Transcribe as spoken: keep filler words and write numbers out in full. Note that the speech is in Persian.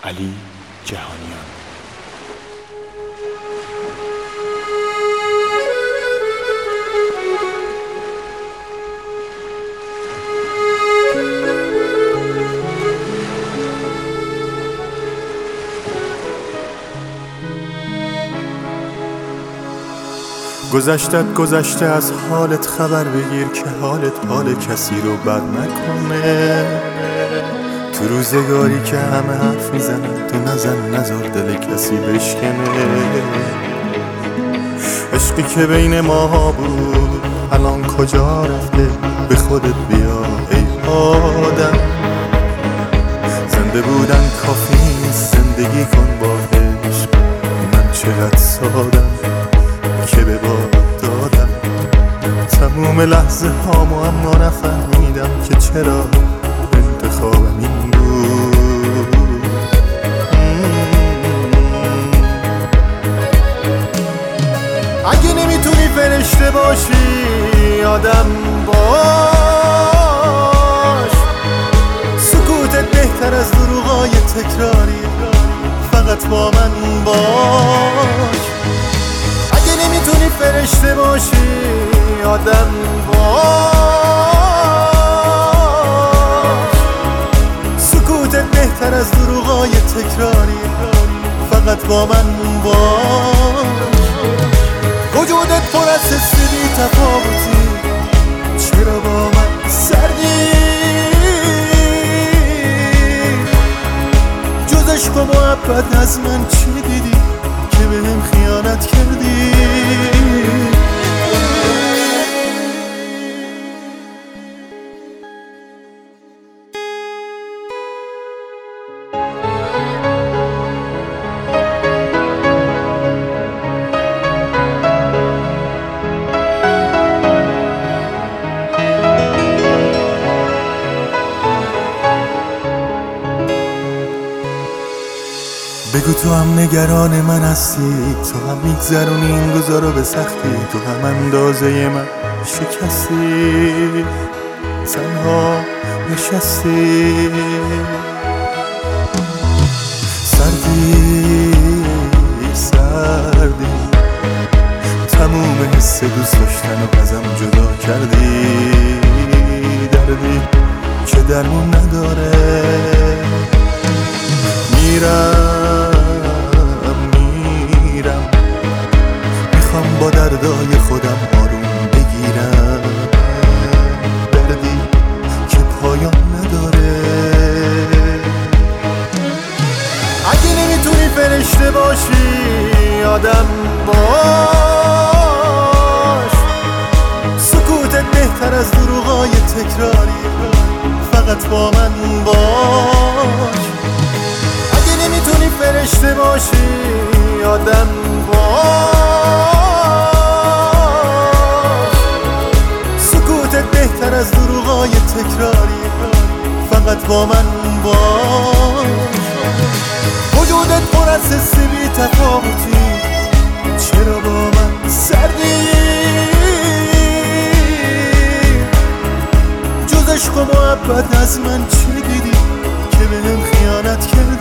علی جهانیان. گذشتت گذشته، از حالت خبر بگیر که حالت حال کسی رو بد نکنه. تو روزگاری که همه حرف میزنن تو نزن، نذار دل کسی بشکنه. عشقی که بین ماها بود الان کجا رفته؟ به خودت بیا ای آدم. زنده بودن کافی نیست، زندگی کن با عشق. من چقدر سادم که به باد دادم تموم لحظه هامو، اما نفهمیدم که چرا انتخابم این بود. اگه نمیتونی فرشته باشی آدم باش. سکوتت بهتر از دروغای تکراری، فقط با من باش. اگه نمیتونی فرشته باشی آدم باش. سکوتت بهتر از دروغای تکراری، فقط با من باش. وجودت پر از حس بی تفاوتی، چرا با من سردی؟ جز عشق و محبت از من چی دیدی که بهم خیانت کردی؟ بگو تو هم نگران من هستی، تو هم میگذرونی این روزا رو به سختی. تو هم اندازه من شکستی، تنها نشستی. سردی سردی تموم حس دوست داشتن و ازم جدا کردی. دردی که درمون نداره. میرم میرم میخوام با دردای خودم آروم بگیرم. دردی که پایان نداره. اگه نمیتونی فرشته باشی آدم باش. سکوتت بهتر از دروغای تکراری، فقط با من باش. اگه نمیتونی فرشته باشی آدم باش. سکوتت بهتر از دروغای تکراری، فقط با من باش. وجودت پر از حس بی تفاوتی، چرا با من سردی؟ جز عشق و محبت از من چی دیدی که بهم خیانت کردی؟